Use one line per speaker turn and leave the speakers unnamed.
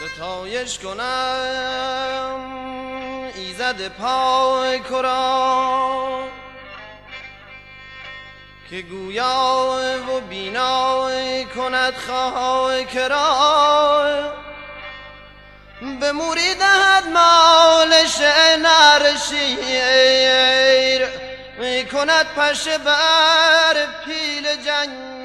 ستایش کنم ایزد پاک را که گویا و بینا کند خاک را به موری دهد مالش نر شیر کند پشه بر پیل جنگ